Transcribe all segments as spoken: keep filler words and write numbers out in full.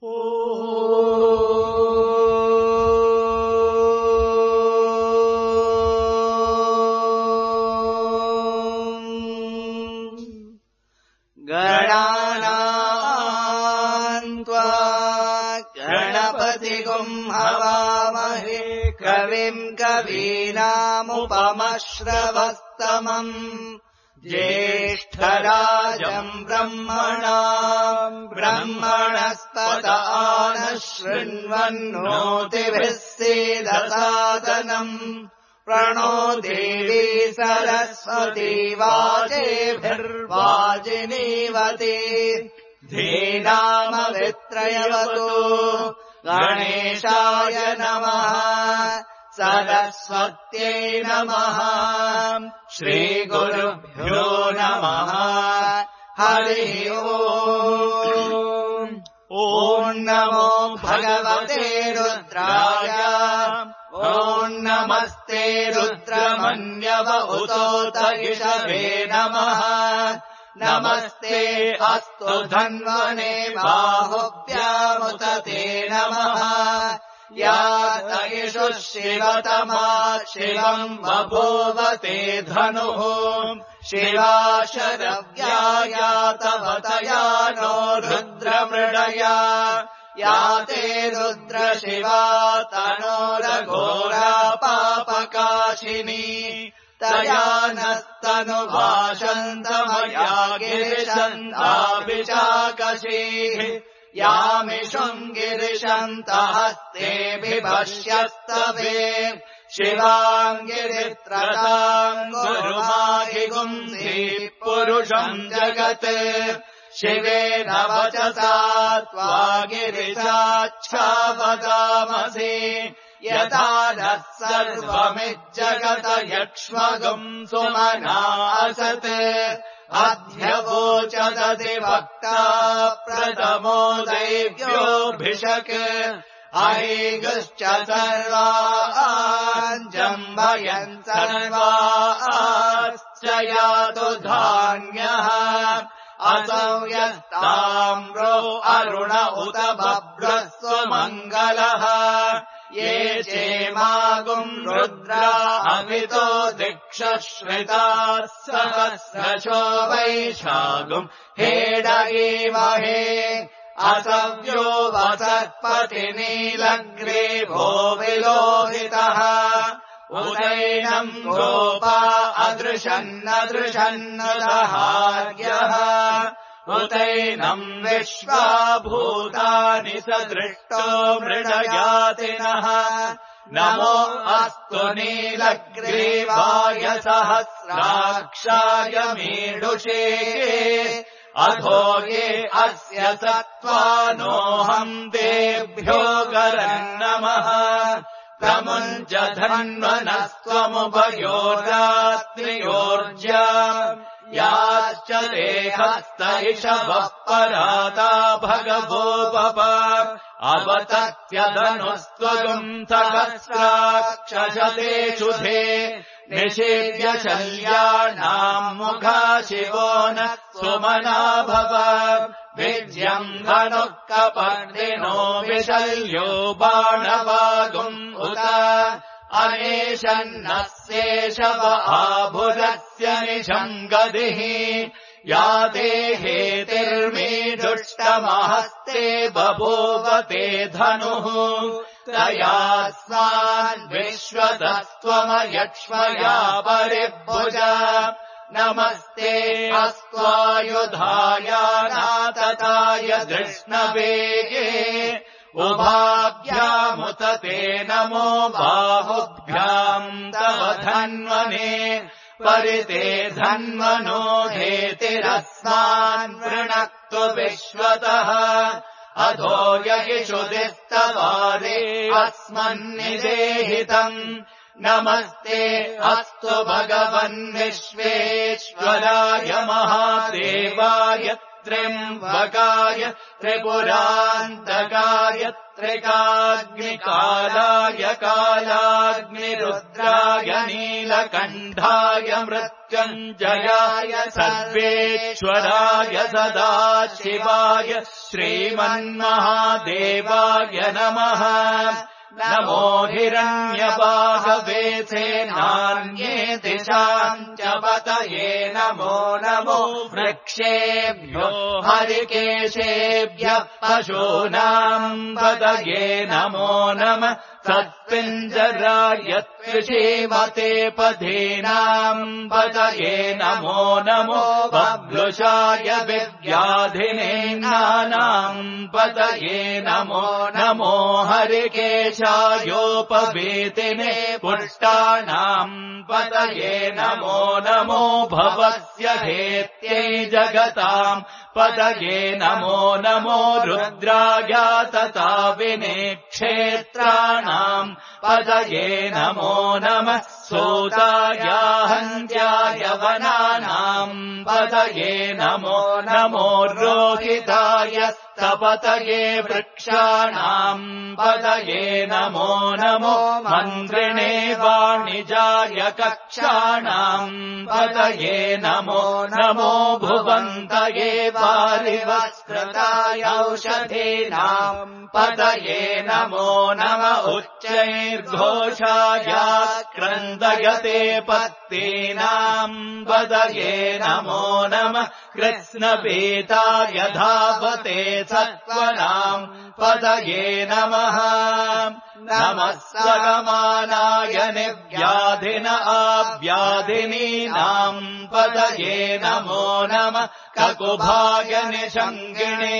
गणानाम् त्वा गणपतिगुम् हवामहे कविम् कवीनामुपमश्रवस्तमम् ज्येष्ठराजम् ब्रह्मणाम् ब्रह्मणस्पत नः शृण्वन्नोतिभिः सीदसादनम् प्रणो देवी सरस्वती वाजेभिर्वाजिनीवती धीनामवित्रयवतु गणेशाय नमः सरस्वत्यै नमः श्रीगुरुभ्यो नमः हरिः ओम् ॐ नमो भगवते रुद्राय ॐ नमस्ते रुद्रमन्यव उतोत इषवे नमः नमस्ते अस्तु धन्वने बाहुभ्यामुत ते नमः या तयिषु शिवतमा शिवम् बभूव ते धनुः शिवा शरव्या या तव तया नो रुद्रमृडया या ते रुद्र शिवा तनोरघोरा पापकाशिनी तया नस्तनुभाषन्तमया गिरिशन्ताभिचाकशीः यामिषुम् गिरिशन्तहस्ते बिभष्यस्तवे शिवाम् गिरित्रताम् गुरुमाहिगुंसि पुरुषम् जगत् शिवेन वचसा त्वा गिरिशाच्छावदामसि यथा नः सर्वमिज्जगत यक्ष्मगुम् सुमना असत् अध्यवोचदधिवक्ता प्रथमो दैव्योऽभिषक् अहेगश्च सर्वान् जम्भयन् सर्वाश्च यातु धान्यः असौ यस्ताम्रो अरुण उत बभ्रस्वमङ्गलः ये चेमागुम् रुद्रा अमितो दिक्षश्रिताः सहस्रशो वैशागुम् हेडयेमहे असव्यो वसत्पतिनीलग्रीवो विलोहितः उदैनम् गोपा अदृशन्नदृशन्नदहार्यः उदैनम् विश्वा भूतानि सदृष्टो मृडयातिनः नमो अस्तु नीलग्रीवाय सहस्राक्षाय मीडुषे अधो ये अस्य सत्त्वानोऽहम् तेभ्यो गरन्नमः प्रमुञ्च धन्वनस्त्वमुभयोर्रात्रियोर्जा याश्च देहस्त इषवः पराता भगवोपप अवतत्यधनुस्त्वगुम् सहस्राक्षशते शुधे निषेव्य शल्यानाम् मुखा शिवो न सुमना भव विज्यम् धनुः कपर्दिनो विशल्यो बाणवागुम् उत अनेशन्नस्येषव आभुरस्य निशम् गदिः या देहेतिर्मीदुष्टमहस्ते बभूव ते धनुः तयास्मान् विश्वतस्त्वमयक्ष्मया परिभुज नमस्ते अस्त्वायुधाय नातताय धृष्णवेगे उभाभ्यामुत ते नमो बाहुभ्याम् तव धन्वने परिते धन्वनो धेतिरस्मान् वृणक्तु विश्वतः अधो ययिषु दिस्तवारे अस्मन्निदेहितम् नमस्ते अस्तु भगवन् विश्वेश्वराय महादेवाय त्र्यम्बकाय त्रिपुरान्तकाय त्रिकाग्निकालाय कालाग्निरुद्राय नीलकण्ठाय मृत्युञ्जयाय सर्वेश्वराय सदाशिवाय श्रीमन्महादेवाय नमः। नमो हिरण्यबाहवे सेनान्ये दिशाम् च पतये नमो नमो वृक्षेभ्यो हरिकेशेभ्यः पशूनाम् पतये नमो नमः। सत्पिञ्जराय त्रिषीमते पथीनाम् पतये नमो नमो बभ्लुषाय विव्याधिनेनानाम् पतये नमो नमो हरिकेशायोपवीतिने पुष्टानाम् पतये नमो नमो भवस्य हेत्यै जगताम् पतये नमो नमो रुद्राय तथा विने क्षेत्राणाम् पतये नमो नमः। सूताय हन्त्याय वनानाम् पतये नमो नमो रोहिताय तपतये वृक्षाणाम् पतये नमो नमो मन्त्रिणे वाणिजाय कक्षाणाम् पतये नमो नमो भुवन्तये पारिवस्कृताय औषधीनाम् पतये नमो नम उच्चैर्घोषाय क्रन्दयते पत्तीनाम् पतये नमो नमः। कृष्णपीताय धावते सत्त्वनाम् पतये नमः। नमः सकमानाय निव्याधिन आव्याधिनीनाम् पतये नमो नमः। ककुभाय निषङ्गिणे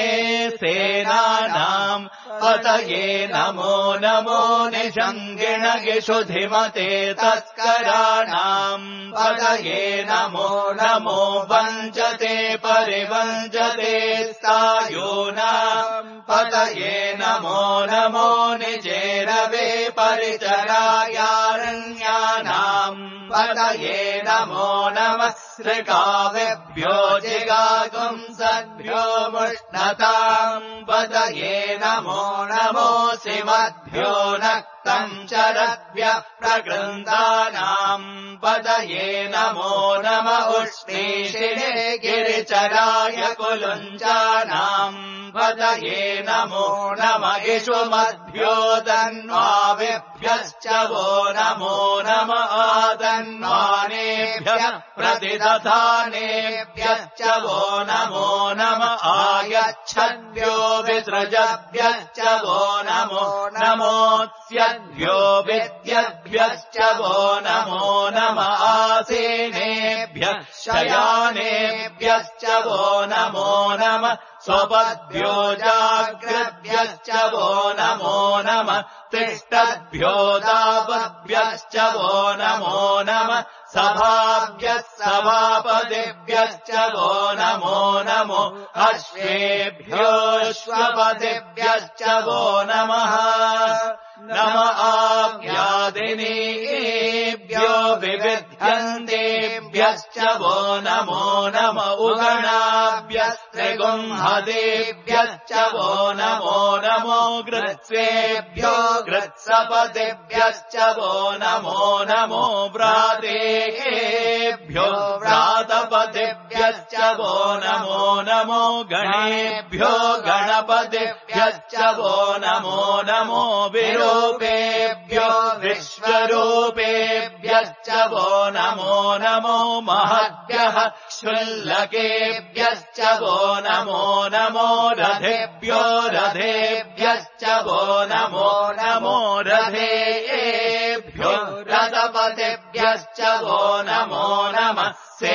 सेनानाम् पतये नमो नमो निषङ्गिणगिषुधिमते तस्कराणाम् पतये नमो नमो वञ्चते परिवञ्चते सायूनाम् पतये नमो नमो निजेरवे परिचरायारण्यानाम् पतये नमो नमः। श्रृगावेभ्यो जिगागुंसद्भ्यो मुष्णताम् पतये नमो नमो सिमद्भ्यो नक्तम् चरद्भ्यः प्रकृन्दानाम् पतये नमो नम उष्णीषिणे गिरिचराय कुलुञ्जानाम् पतये नमो नम इषुमद्भ्यो तन्वाविभ्यश्च वो नमो नम आतन्वानेभ्यः प्रतिदधानेभ्यश्च वो नमो नम आयच्छद्भ्यो विसृजद्भ्यश्च वो नमो नमोऽस्यद्भ्यो विद्यद्भ्यश्च वो नमो नम आसीनेभ्यः शयानेभ्यश्च वो नमो नम स्वपद्भ्यो जाग्रद्भ्यश्च वो नमो नमः। तिष्ठद्भ्यो दापद्भ्यश्च वो नमो नमः। सभाभ्यः सभापतिभ्यश्च वो नमो नमो अश्वेभ्योऽश्वपतिभ्यश्च वो नमः। नम आव्याधिनीभ्यो विविध्यन्तेभ्यश्च वो नमो नम उगणाभ्यस्त्रिगुंहतेभ्यश्च वो नमो नमो गृत्सेभ्यो गृत्सपतिभ्यश्च वो नमो नमो व्रातेभ्यो व्रातपतिभ्यश्च वो नमो नमो गणेभ्यो गणपतिभ्यश्च वो नमो नमो विरूपेभ्यो विश्वरूपेभ्यश्च वो नमो नमो महद्भ्यः शुल्लकेभ्यश्च वो नमो नमो रथेभ्यो रथेभ्यश्च वो नमो नमो रथेभ्यो रथपतिभ्यश्च वो नमो नमः।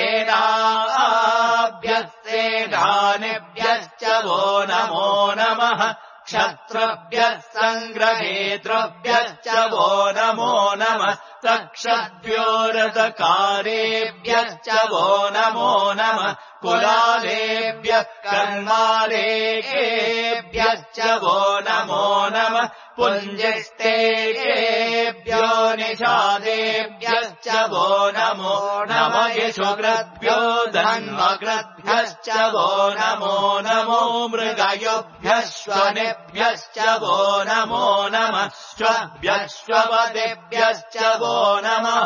सेनाभ्यः सेनानिभ्यश्च वो नमो नमः। क्षत्रभ्यः सङ्ग्रहेतृभ्यश्च वो नमो नमः। तक्षद्भ्यो रथकारेभ्यश्च वो नमो नमः। कुलालेभ्यः कर्मालेभ्यश्च वो नमो नमः। पुञ्जिष्टेभ्यो निषादेभ्यश्च वो नमो नमः। यशुकृद्भ्यो धन्वकृद्भ्यश्च वो नमो नमो मृगयोभ्यश्वनेभ्यश्च वो नमो नमः श्वभ्यश्वपदेभ्यश्च वो नमः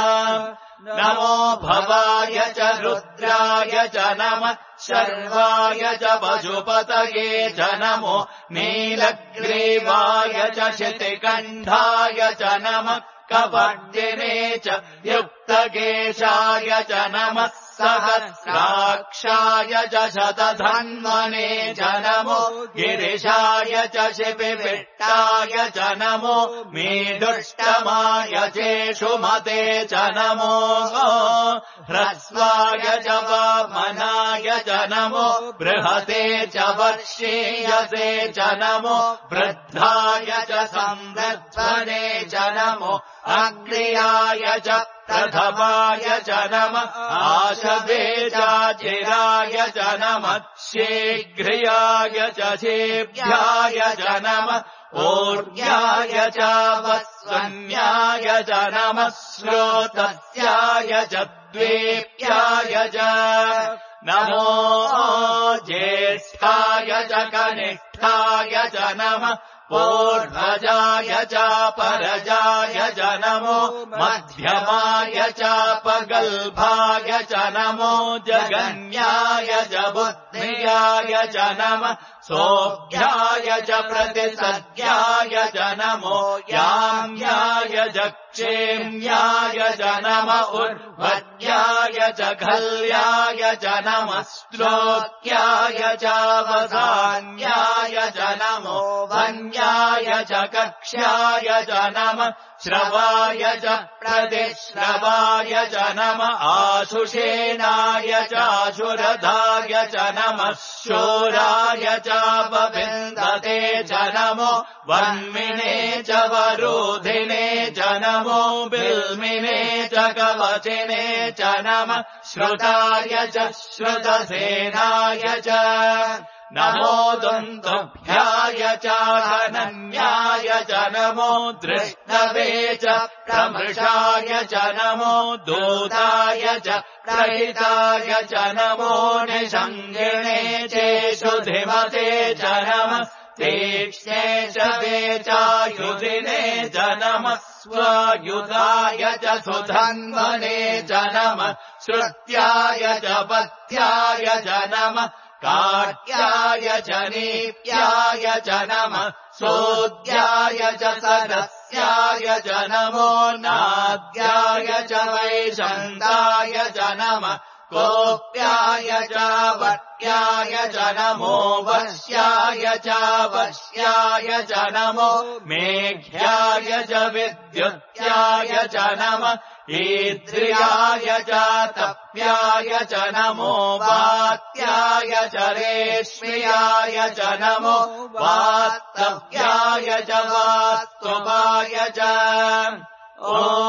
नमो भवाय च रुद्राय च नमः शर्वाय च पशुपतये च नमो नीलग्रीवाय च शितिकण्ठाय च नमः कपर्दिने च युक्तकेशाय च नमः सहस्राक्षाय च शतधन्वने च नमो गिरिशाय च शिपिविष्टाय च नमो मेदुष्टमाय चेषुमते च नमो ह्रस्वाय च वामनाय च नमो बृहते च वर्षीयसे च नमो वृद्धाय च संवृद्धने च नमो अग्र्याय च प्रथमाय च नमः आशवे चाचिराय च नमः शीघ्रियाय च शेभ्याय च नमः ऊर्ध्याय च वस्वन्याय च नमः श्रोतस्याय च द्वेप्याय च नमो ज्येष्ठाय च कनिष्ठाय च नमः पूर्वजाय च परजाय च नमो मध्यमाय च पगल्भाय च नमो जगन्याय च बुद्ध्याय च नमः सोऽभ्याय च प्रतिसद्याय च नमो याम्याय च क्षेम्याय च नमः उर्वद्याय च खल्याय च नमः श्लोक्याय च वसान्याय च नमो वन्याय च कक्ष्याय च नमः श्रवाय च प्रतिश्रवाय च नमः आशुषेणाय चाशुरधाय च नमः शूराय च पविन्दते च नमो वन्मिने च वरोधिने च नमो बिल्मिने च कवचिने च नमः श्रुताय च श्रुतसेनाय च नमो दन्तभ्याय च धनन्याय च नमो दृष्टवे च प्रमृषाय च नमो दूताय च प्रहिताय च नमो निषङ्गिणे चेषुधिमते च नमः तीक्ष्णे च वेचायुधिने च नमः स्वायुधाय च सुधन्वने च नमः श्रुत्याय च पथ्याय च नमः काट्याय च नीप्याय च नमः सोद्याय च सदस्याय च नमो नाद्याय च वैशन्ताय च नमः कोप्याय च वट्याय च नमो वश्याय च वश्याय च नमो मेघ्याय च विद्युत्याय च नमः ईद्रियाय च तप्याय च नमो वात्याय च रेश्म्याय च नमो वात्तव्याय च वास्तुवाय च ॐ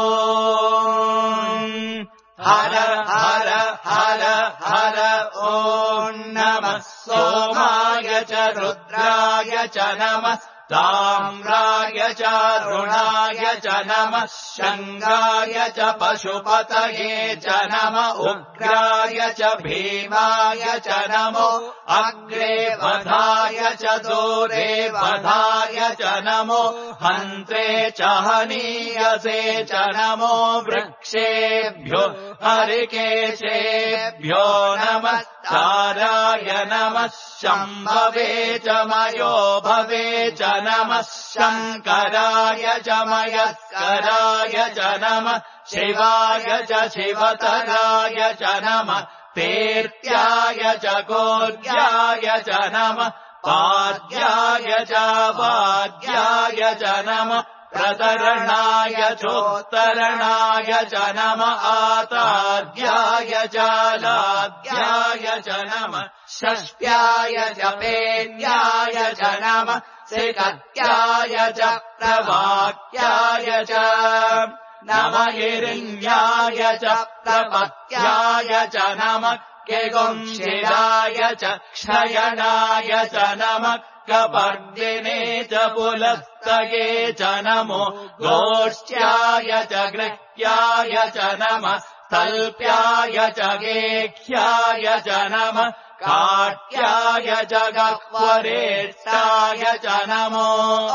हर हर हर हर ॐ नमः सोमाय च रुद्राय च नमः ताम्राय च रुणाय च नमः शङ्गाय च पशुपतये च नमः उग्राय च भीमाय च नमो अग्रे वधाय च दूरे वधाय च नमो हन्त्रे च हनीयसे च नमो वृक्षेभ्यो हरिकेशेभ्यो नमः ताराय नमः शम्भवे च मयो भवे च नमः शङ्कराय च मयस्कराय च नमः शिवाय च शिवतराय च नमः तीर्थ्याय च गोर्याय च नमः पाद्याय च वाद्याय च नमः प्रतरणाय चोत्तरणाय च नमः आताद्याय च लाद्याय च नमः षष्ट्याय च पेद्याय च नमः सिकत्याय च प्रवाक्याय च नमः हिरण्याय च प्रपत्याय च नमः केगुंशिराय च क्षयणाय च नमः कपर्दिने च पुलस्तये च नमो गोष्ठ्याय च गृह्याय च नमः तल्प्याय च गेह्याय च नमः काट्याय च गह्वरेष्टाय च नमो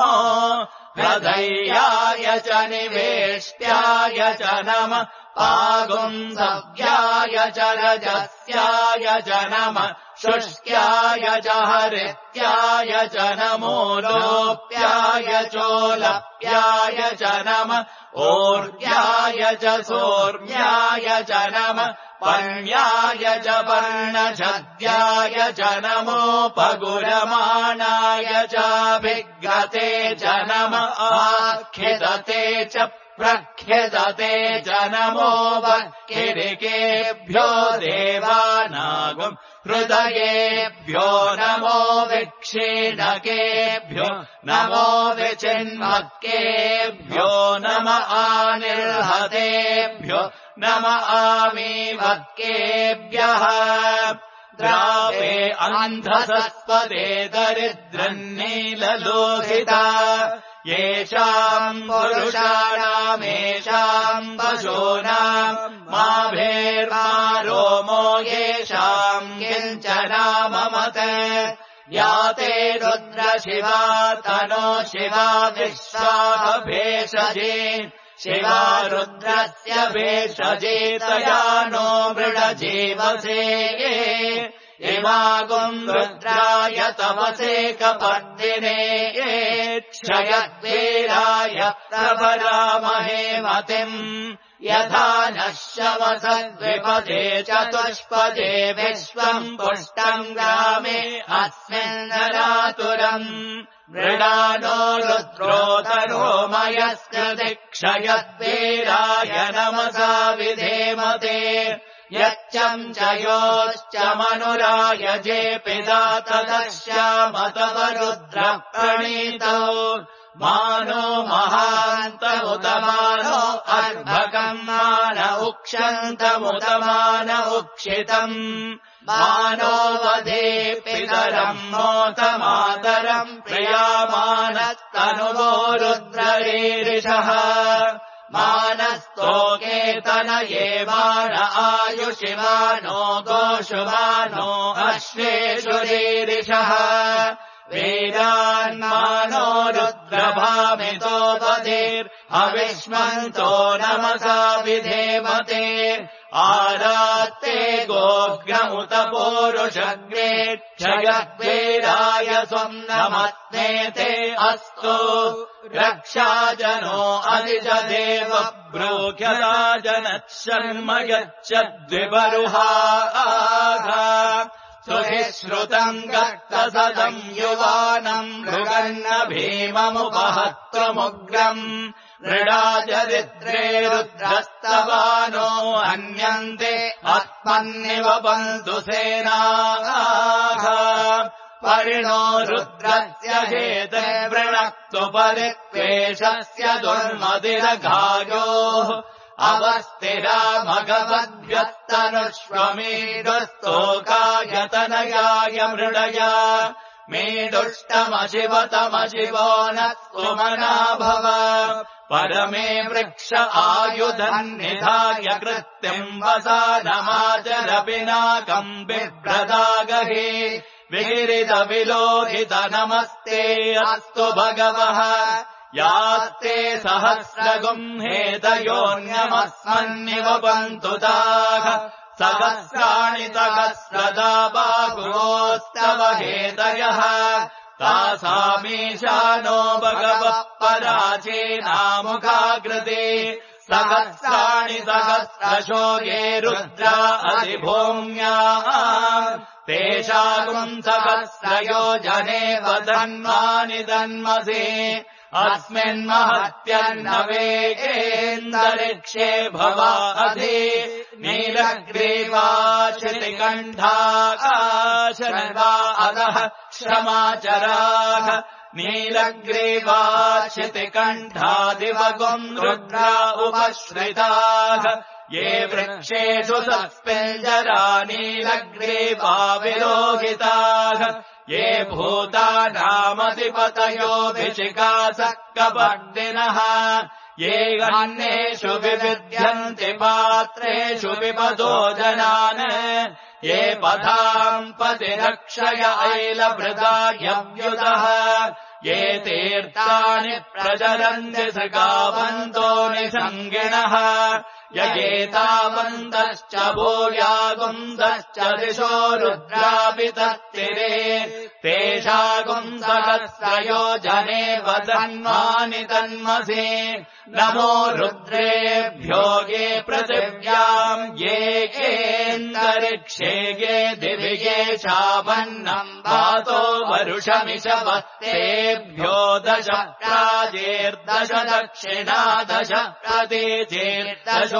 हृदयाय च निवेष्ट्याय च नमः पागुंसव्याय च रजस्याय च नमः शुष्क्याय च हरित्याय च नमो लोप्याय चोलप्याय च नमः ओर्व्याय च सोर्व्याय च नमः पर्ण्याय च पर्णछद्याय च नमोपगुरमाणाय च विग्रते च नमः आख्यदते च प्रख्यदते च नमो वक्किरिकेभ्यो देवानागम् हृदयेभ्यो नमो विक्षीणकेभ्यो नमो विचिन्मक्केभ्यो नम आनिर्हतेभ्यो नम आमीवक्केभ्यः द्रावे अन्धसस्पदे दरिद्रन्नीललोहिता येषाम् पुरुषाणामेषाम् पशूनाम् माभेर्मा रोमो येषाम् किञ्चनाममत या ते रुद्रशिवा तनो शिवा विश्वाः भेषजे शिवा रुद्रस्य भेषजेतया नो मृडजीवसे इमागुम् रुद्राय तपसे कपर्दिने क्षयद्वीराय प्रभरामहे मतिम् यथा नः शवसद्विपदे चतुष्पदे विश्वम् पुष्टम् ग्रामे अस्मिन्नरातुरम् मृडानो रुद्रोतरो मयस्कृति क्षयद्वीराय नमसा विधेमते यच्चम् च योश्च मनुराय जेपिता तदश्यामतव रुद्रप्रणीतौ मानो महान्तमुतमानो अर्भकम् मान उक्षन्तमुतमान उक्षितम् मानो वधे पितरम् मोतमातरम् प्रियामानस्तनुवो रुद्ररीरिषः मानस्तोकेतनये मान आयुषिमानो गोषुमानो अश्वेषुरीरिषः वीरान्मानो रुद्रभामितो वधेर्हविष्मन्तो नमसा विधेमते आरात्ते गोग्रमुत पोरुषग्रे क्षयद्वीराय स्वम् नमस्ते अस्तु रक्षाजनो अधिजदेव ब्रूह्यता जनः शर्म यच्छद्विबरुहाः सुहिश्रुतम् गक्तसदम् युवानम् मृगन्न भीममुपहत्वमुग्रम् मृडाचरित्रे रुद्रस्तवानो हन्यन्ते आत्मन्निव बन्धु सेनाः परिणो रुद्रस्य हेतुर्वृणक्तु परित्वेषस्य दुर्मदिरघायोः अवस्थिरा भगवद्भ्यस्तनुष्वमीडुस्तोकायतनयाय मृडया मेडुष्टमशिवतमशिवो न सुमना भव परमे वृक्ष आयुधन्निधाय कृत्यम् वसानमाचरपिनाकम् बिभ्रदागहे विगिरितविलोहित नमस्ते अस्तु भगवः यास्ते सहस्रगुम् हेतयोऽन्यमस्मन्निव बन्तु ताः सहस्राणि सहस्रदा बाहुवोस्तव हेतयः तासामीशानो भगवः पराचीनामुखाकृते सहस्राणि सहस्रशो ये रुद्रा अधिभूम्या तेषागुम् सहस्रयोजने वदन्मानि दन्मसे अस्मिन्महत्यन्नवेकेन्दरिक्षे भवा अधि नीलग्रीवाश्रितिकण्ठाकाशर्वा अधः क्षमाचराः नीलग्रीवाश्रितिकण्ठादिवगुम् रुद्रा उपश्रिताः ये वृक्षेषु सस्पिञ्जरा नीलग्रीवा विलोहिताः ये भूतानामधिपतयो विचिकासः कपर्दिनः ये अन्येषु विविध्यन्ति पात्रेषु पिबतो जनान् ये पथाम् पतिरक्षय ऐलभृदायव्युतः ये तीर्थानि प्रचरन्ति सृगावन्तो निसङ्गिणः ययेतावन्तश्च भूयागुन्दश्च दिशो रुद्रापितत्तिरे तेषागुन्दहस्रयो जने वसन्मानि तन्मसि नमो रुद्रेभ्यो ये पृथिव्याम् ये केऽन्तरिक्षे ये दिवि ये शावन्नम् वातो वरुषमिषवस्तेभ्यो दश प्राजेर्दश दक्षिणा दश प्रतीचेर्दशो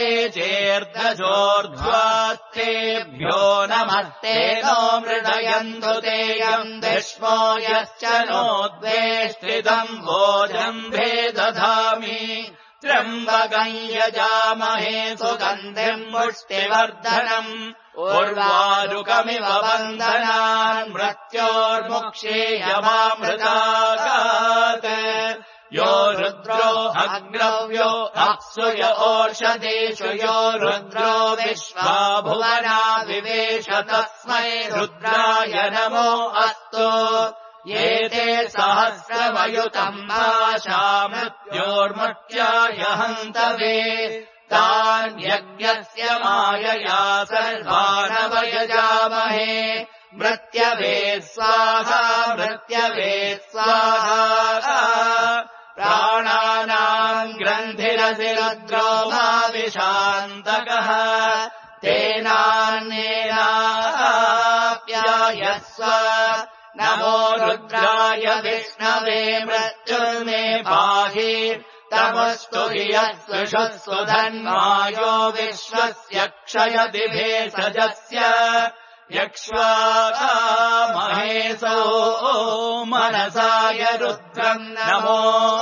देचेर्दशोर्ध्वास्तेभ्यो नमस्ते नो मृडयन्तु तेयम् दिष्मो यश्च नो द्वेष्टिदम् भोजम्भे दधामि त्र्यम्बकम् यजामहे सुगन्धिम् पुष्टिवर्धनम् उर्वारुकमिव बन्धनान् मृत्योर्मुक्षेयमामृतागात् यो रुद्रो अग्रव्यो अप्सु य ओषधेषु यो रुद्रो विश्वा भुवना विवेश तस्मै रुद्राय नमो अस्तु ये ते सहस्रमयुतम् आशा मृत्योर्मर्त्याय हन्तवे तान् यज्ञस्य मायया सर्वानवयजामहे मृत्यवे स्वाहा मृत्यवे स्वाहा प्राणानाम् ग्रन्थिरसि रुद्रो मा विशान्तकः तेनान्येनाप्यायस्व नमो रुद्राय विष्णवे मृत्युर्मे पाहि तमस्तु हि यस्वशस्व धन्मायो विश्वस्य क्षयति भेषजस्य यक्ष्वामहेशो मनसाय रुद्रम् नमो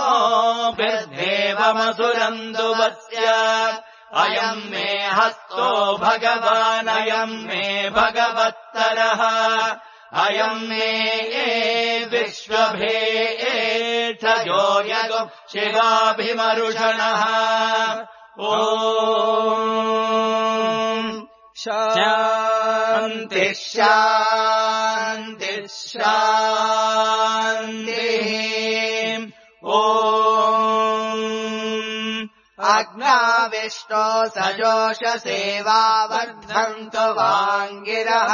बिर्देवमसुरन्दुवस्य अयम् मे हस्तो भगवानयम् मे भगवत्तरः अयम् मे ये विश्वभेषजो यगो शिवाभिमरुषणः ॐ शान्ति शान्ति शान्तिः ॐ अग्नाविष्टो सजोषसेवावर्धन्तु वाङ्गिरः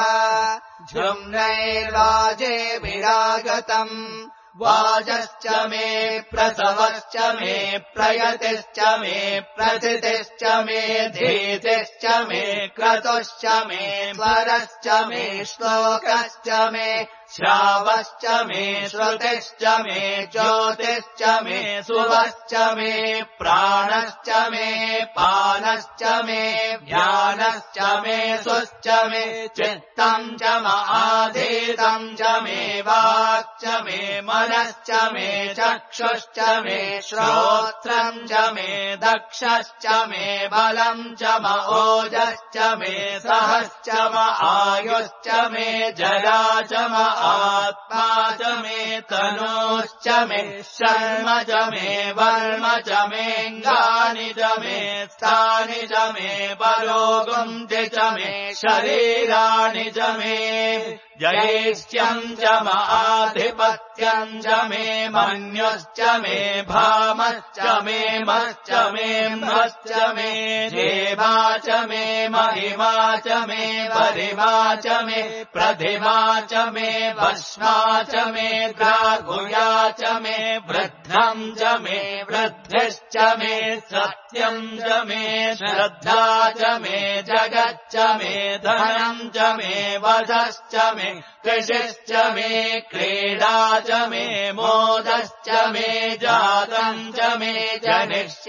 झुम्नैर्वाजेभिरागतम् वाजश्च मे प्रसवश्च मे प्रयतिश्च मे प्रथितिश्च मे धीतिश्च मे क्रतुश्च मे स्वरश्च मे श्लोकश्च मे श्रावश्च मे श्रुतिश्च मे ज्योतिश्च मे सुवश्च मे प्राणश्च मे पानश्च मे ध्यानश्च मे सुश्च मे चित्तम् च माधीतम् च मे वाक् च मे मनश्च मे चक्षुश्च मे श्रोत्रम् च मे दक्षश्च मे बलम् च म ओजश्च मे सहश्च म आयुश्च मे जरा च म आत्मा च मे तनूश्च मे शर्म च मे वर्म च मेऽङ्गानि च मे स्थानि च मे परोगुंसि च मे शरीराणि च मे जयेष्यम् च म आधिपत्यम् च मे मन्युश्च मे भामश्च मे मश्च मे मश्च मे देवा च मे महिमा च मे परिमा च मे प्रतिमा च मे भस्मा च मे द्रागुया च मे वृद्धम् च मे वृद्धिश्च मे सत्यम् च मे श्रद्धा च मे जगच्च मे धनम् च मे वधश्च मे कृषिश्च मे क्रीडा च मे मोदश्च मे जातम् च मे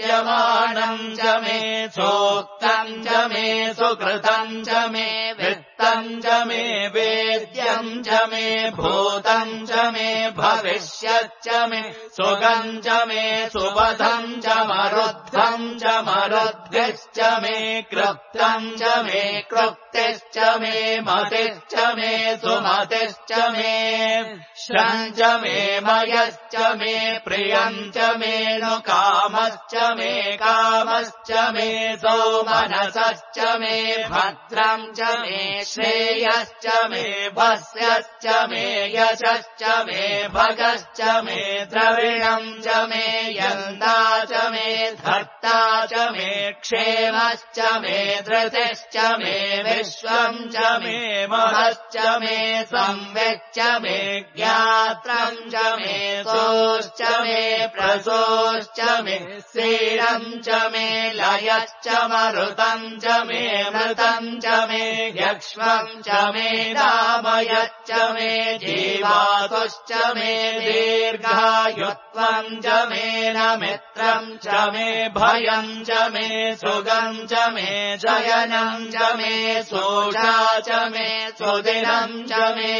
जनिष्यमाणम् च मे सूक्तम् च मे सुकृतम् च मे व्यक्तम् च मे वेद्यम् च मे भूतम् च मे भविष्यच्च मे सुगम् च मे सुपथम् च मरुद्धम् च मरुद्भिश्च मे कृप्तम् च मे कृप्तिश्च मे मतिश्च मे सुमतिश्च मे श्रम् च मे मयश्च मे प्रियम् च मे नु कामश्च मे कामश्च मे सौमनसश्च मे भद्रम् च मे श्रेयश्च मे भस्यश्च मे यशश्च मे भगश्च मे द्रविणम् च मे यन्ता च मे धर्ता च मे क्षेमश्च मे धृतिश्च मे विश्वम् च मे महश्च मे संविच्च मे ज्ञात्रम् च मे सोश्च मे प्रसोश्च मे सीरम् च मे लयश्च मरुतम् च मे मृतम् च मे यक्ष्मम् च मे नामयश्च मे जीवातुश्च मे दीर्घायुत्वम् च मे न मित्रम् च मे भयम् च मे सुगम् च मे शयनम् च मे सोषा च मे सुदिनम् च मे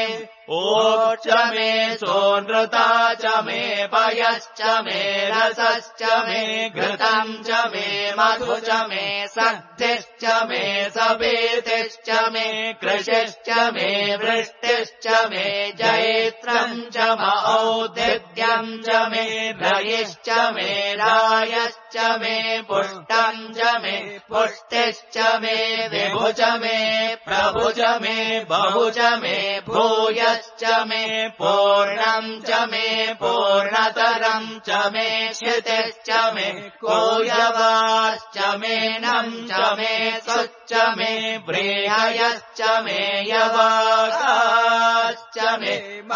ओच्च मे सोनृता च मे पयश्च मे रसश्च मे घृतम् च मे मधु च मे सद्धिश्च मे सपेतिश्च मे कृषिश्च मे वृष्टिश्च मे जैत्रम् च मौद्धिद्यम् च मे रयिश्च मे रायश्च मे पुष्टम् च मे पुष्टिश्च मे विभु च मे प्रभु च मे बहु च मे भूय च मे पूर्णम् च मे पूर्णतरम् च मे क्षितिश्च मे कोयवाश्च मे नम् च मे सुच्च मे व्रीहयश्च मे यवागाश्च मे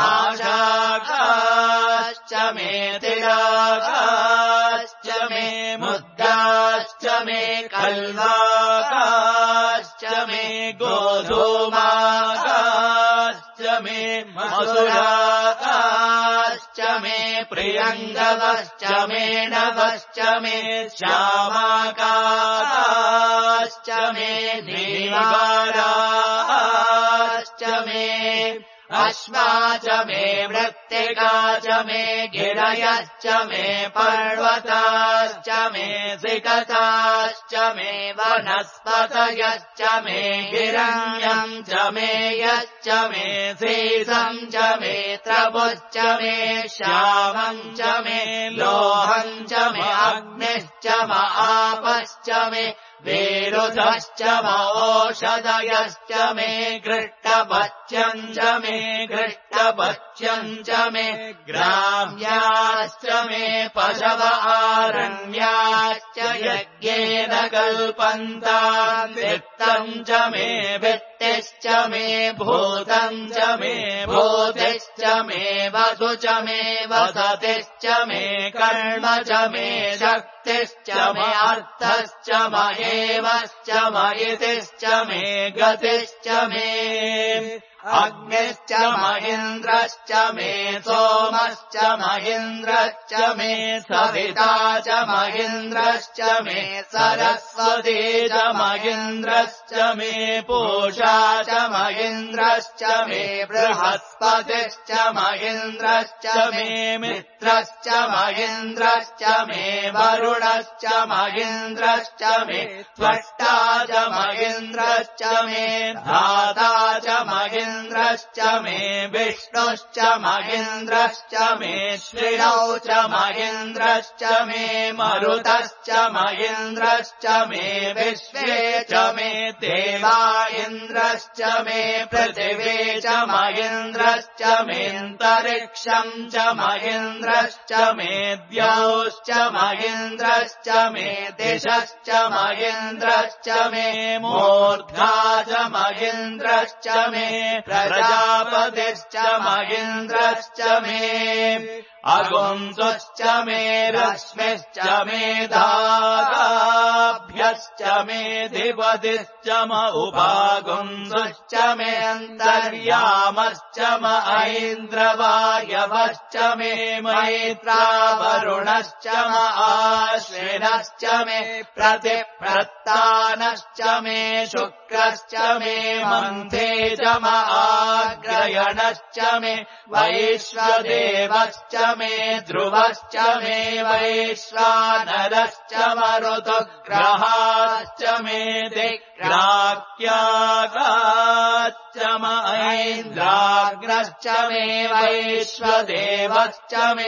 माशागाश्च मे तिरागाश्च मे मुद्गाश्च मे कल्वागाश्च मे गोधूमागाश्च मे मसुरागाश्च मे प्रियङ्गवश्च मे नवश्च मे श्यामाकागाश्च मे नीवाराश्च मे अश्वा च मे मृत्तिका च मे गिरयश्च मे पर्वताश्च मे सिकताश्च मे वनस्पतयश्च मे हिरण्यम् च मे यश्च मे सीसम् च मे त्रपुश्च मे श्यामम् च मे लोहम् च मे अग्निश्च म आपश्च मे वेरुधश्च ओषधयश्च मे घृष्टपच्यम् च मे घृष्टपच्यम् च मे ग्राम्याश्च मे पशव आरण्याश्च यज्ञेन कल्पन्ताम् वित्तम् च मे वित्तिश्च मे भूतम् च मे भूतिश्च मे वसु च मे वसतिश्च मे कर्म च मे शक्तिश्च मे अर्थश्च महेवश्च मयितिश्च मे गतिश्च मे अग्निश्च महीन्द्रश्च मे सोमश्च महीन्द्रश्च मे सविता च महीन्द्रश्च मे सरस्वती च महीन्द्रश्च मे पूषा च महीन्द्रश्च मे बृहस्पतिश्च महीन्द्रश्च मे मित्रश्च महीन्द्रश्च मे वरुणश्च महीन्द्रश्च मे त्वष्टा च महीन्द्रश्च मे धाता च महीन्द्रश्च महीन्द्रश्च मे विष्णुश्च महीन्द्रश्च मे श्रिणौ च महीन्द्रश्च मे मरुतश्च महीन्द्रश्च मे विश्वे च मे देवा इन्द्रश्च मे पृथिवी च महीन्द्रश्च मेऽन्तरिक्षम् च महीन्द्रश्च मे द्यौश्च महीन्द्रश्च मे दिशश्च महीन्द्रश्च मे मूर्धा च महीन्द्रश्च मे प्रजापतिश्च महीन्द्रश्च मे अगुंसुश्च मे रश्मिश्च मे दागाभ्यश्च मे दिवदिश्च म उपागुंसुश्च मे अन्तर्यामश्च म ऐन्द्रवायवश्च मे मैत्रावरुणश्च म आश्विनश्च मे प्रतिप्रत्तानश्च मे शुक्रश्च मे मन्थे च म आग्रयणश्च मे वैश्वदेवश्च मे ध्रुवश्च मे वैश्वानरश्च मरुतुग्रहाश्च मे दिक्राक्यागाश्च म ऐन्द्राग्रश्च मे वैश्वदेवश्च मे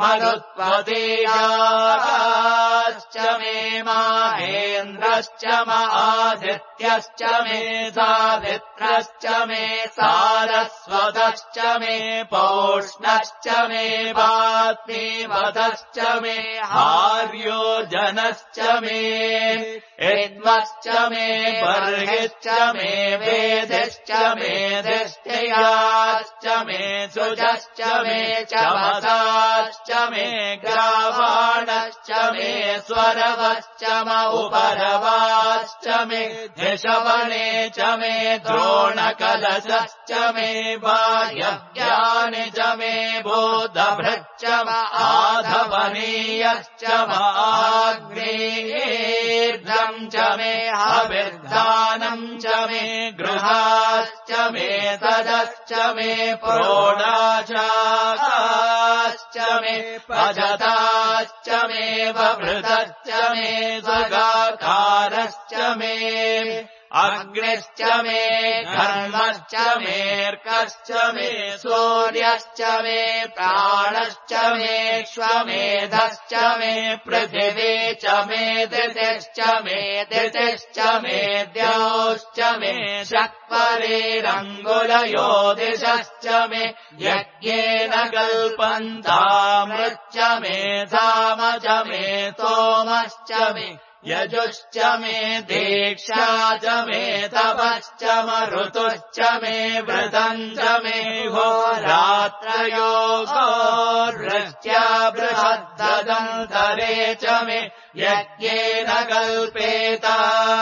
मरुत्वतेजाश्च मे माहेन्द्रश्च म आदित्यश्च मे सावित्रश्च मे सारस्वतश्च मे पौष्णश्च मे वात्मीवतश्च मे हार्योजनश्च मे इद्मश्च मे बर्हिश्च मे वेदिश्च मे धिष्ठियाश्च मे सुजश्च मे चमसाश्च मे ग्रावाणश्च मे स्वरवश्च म उपरवाश्च मे धिषवणे च मे द्रोणकलशश्च मे वायव्यानि च मे बोधभृच्च म आधवनीयश्च म आग्नेयेर्धम् च मे हविर्धानम् च मे गृहाश्च मे तदश्च मे प्रोडाचाश्च मे पजताश्च मे वभृतश्च मे सगाकारश्च मे अग्निश्च मे घर्मश्च मेऽर्कश्च मे सूर्यश्च मे प्राणश्च मेऽश्वमेधश्च मे पृथिवी च मे दितिश्च मे दितिश्च मे द्यौश्च मे शक्वरेरङ्गुलयोदिशश्च मे यज्ञेन कल्पन्तामृच्च मे धाम च मे सोमश्च मे यजुश्च मे दीक्षा च मे तपश्च मरुतुश्च मे व्रतम् च मे होरात्रयोगोर्वृष्ट्या बृहद्दन्तरे च मे यज्ञेन कल्पेता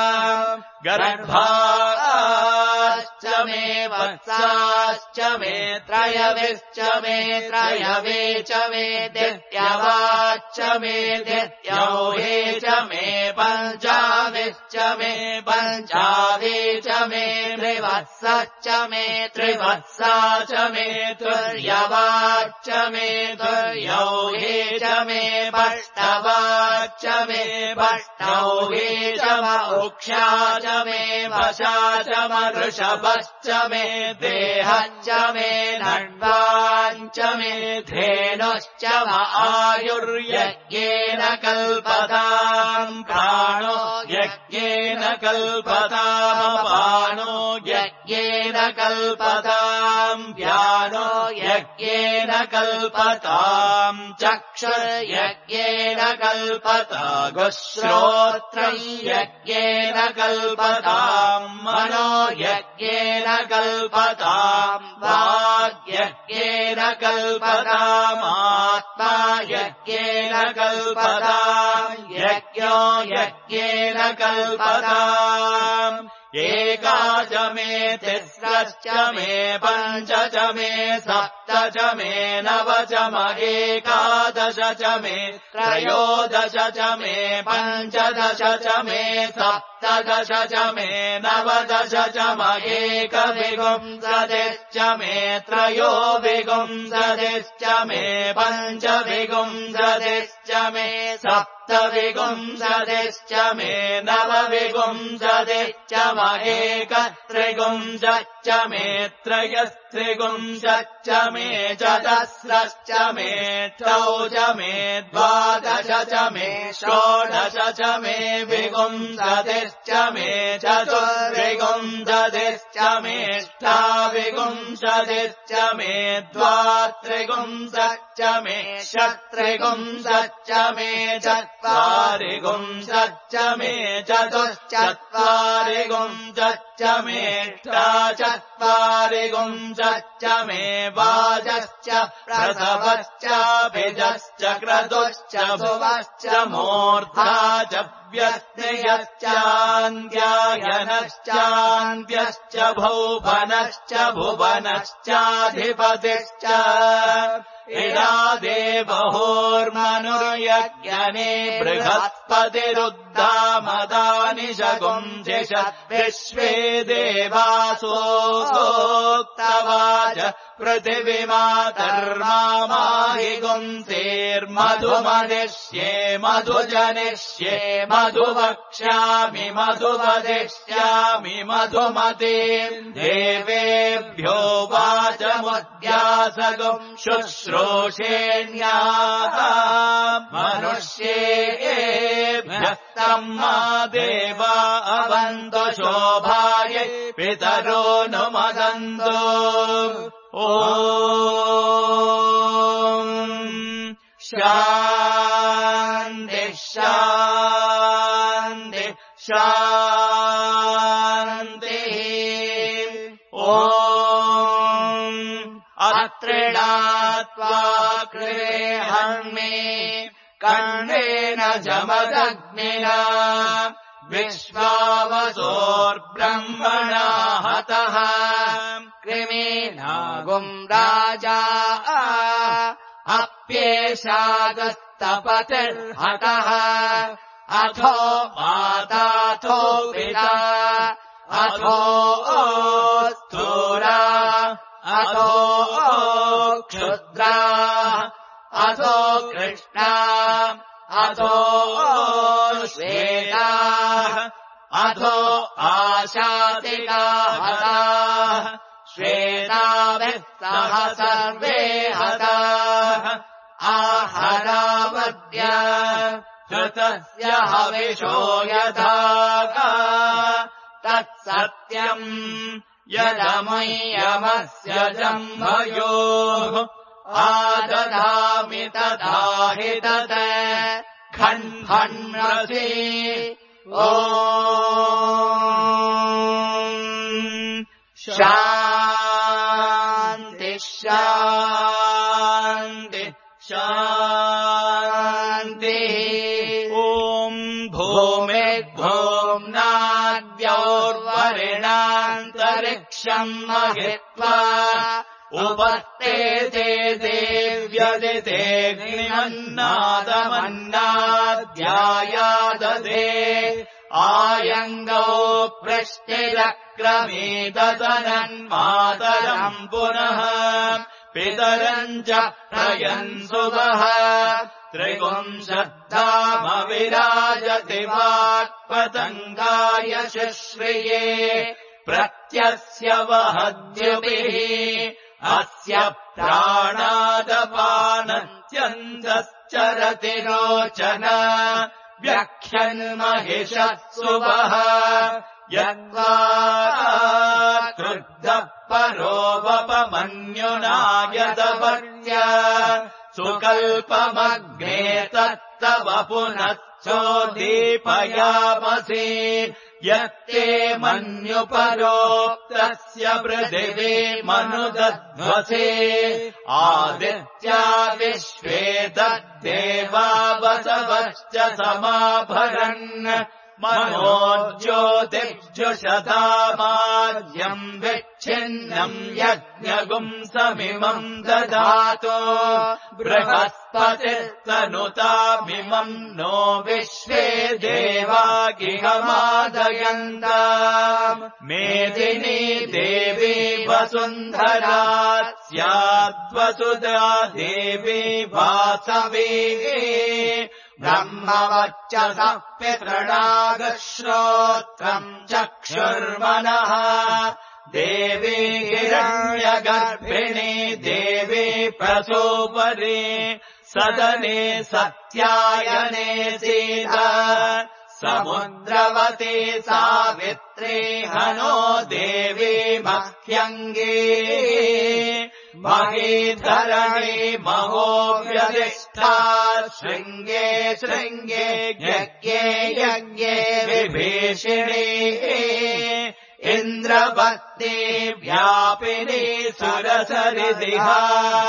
गर्भाश्च मे वत्साश्च मे त्रयविश्च मे त्रयवे च मे दित्यवाच्च मे दित्यौहे च मे पञ्चाविश्च मे पञ्चावे च मे त्रिवत्सश्च मे त्रिवत्सा च मे तुर्यवाच्च मे तुर्यौहे च मे पष्टवाच्च मे पष्टौहे च उक्षा च मे वशा च मऋषभश्च मे देहश्च मे नड्वाञ्च मे धेनुश्च म आयुर्यज्ञेन कल्पताम् प्राणो यज्ञेन कल्पतामपानो यज्ञेन कल्पताम् व्यानो यज्ञेन कल्पताम् चक्षुर्यज्ञेन कल्पता गुश्रोत्रम् यज्ञेन कल्पताम् मनो यज्ञेन कल्पताम् वाग्यज्ञेन कल्पतामात्मा यज्ञेन कल्पताम् यज्ञो यज्ञेन कल्पताम् एकाच मे तिस्रश्च मे पञ्च च मे सप्त च मे नव च म एकादश च मे त्रयोदश च मे पञ्चदश च मे सप्तदश च मे नवदश च म एकविंशतिश्च मे त्रयोविंशतिश्च मे पञ्चविंशतिश्च मे सप्तविंशतिश्च मे नवविंशतिश्च म एकत्रिंशच्च मे त्रयस्त्रिंशच्च मे चतस्रश्च मे षोडश च मे द्वादश च मे षोडश च मे विंशतिश्च मे चतुर्विंशतिश्च मे अष्टाविंशतिश्च मे द्वात्रिंशच्च मे षट्त्रिंशच्च मे चत्वारिंशच्च मे चतुश्चत्वारिंशच्च च मेष्टा चत्वारि गुंसश्च मे वाजश्च प्रसवश्च बीजश्च क्रतुश्च भुवश्च मूर्धा च व्यत्ययश्चान्द्यायनश्चान्द्यश्च भुवनश्च भुवनश्चाधिपतिश्च इडा देवहोर्मनुर्यज्ञने बृहस्पतिरुद्धामदानि शगुंसिष विश्वे देवासोक्तवाच पृथिवीमातर्माहि गुंसेर्मधुमदिष्ये मधुजनिष्ये मधुवक्ष्यामि मधुवदिष्यामि मधुमते देवेभ्यो वाचमुद्यासगुं शुश्रूषेण्याः मनुष्येभ्यः तम्मा देवा अवन्तु शोभायै पितरो नुमदन्तु ॐ शान्ति शान्ति शान्तिः ॐ अत्रिणात्वा कृहन्मे कण्डेन जमदग्निना विश्वावसोर्ब्रह्मणा हतः कृमीनागुम् राजा अप्येषागस्तपतिर्हतः अथो माताथो पिता अथो स्थूरा अथो क्षुद्रा अथो कृष्णा अथो श्वेता अथो आशातिका हताः श्वेताभिः सह सर्वे हताः आहरावद्य हृतस्य हविषो यथा तत्सत्यम् यदमय्यमस्य जम्भयोः आदधामि तथा हि तत् खण्डन्रसि ॐ शान्ति शान्ति शान्तिः ॐ भूमिर्भूम्नाद्यौर्वरिणान्तरिक्षम् महित्वा उपत्तेते देव्यदितेऽग्निमन्नादमन्नाद्यायादधे आयङ्गौ पृष्टिरक्रमीदतनन्मातरम् पुनः पितरम् च प्रयन्सुवः त्रिपुंशद्धामविराजति वाक्पतङ्गाय शुश्रिये प्रत्यस्य वहद्युभिः अस्य प्राणादपानत्यन्तश्चरति रोचन व्याख्यन्महिषत्सुवः यद्वा क्रुद्धः परोपमन्युनायदवर्य सुकल्पमग्ने तत्तव पुनः चोदीपयामसि यत्ते मन्युपरोक्तस्य पृथिवी मनुदध्वसे आदित्या विश्वे तद्देवा वसवश्च समाभरन् मनोज्योतिर्जुषधामाज्यम् विच्छिन्नम् यज्ञगुम् समिमम् दधातो बृहस्पतिस्तनुतामिमम् नो विश्वे देवा गिहमादयन्ताम् मेदिनी देवी वसुन्धरा स्याद्वसुधा देवी वासवी ब्रह्मवच्चसः पितृणागश्रोत्रम् चक्षुर्मनः देवी हिरण्यगर्भिणी देवी प्रसूपरि सदने सत्यायने सीता समुद्रवती सावित्री हनो देवी मह्यङ्गी महीधरणी महोव्यधिष्ठा शृङ्गे शृङ्गे यज्ञे यज्ञे विभीषिणी इन्द्रपत्नी व्यापिनी सुरसरिदिहा